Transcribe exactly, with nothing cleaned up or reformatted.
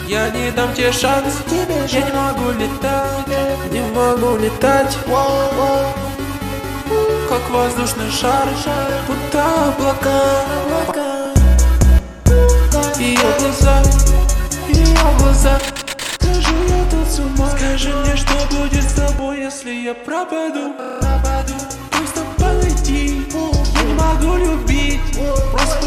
Я не дам тебе шанс. Я не могу летать, не могу летать, как воздушный шар, будто облака. Ее глаза, ее глаза. Скажи, я тут с ума. Скажи мне, что будет с тобой, если я пропаду. Просто подойди, я не могу любить. Просто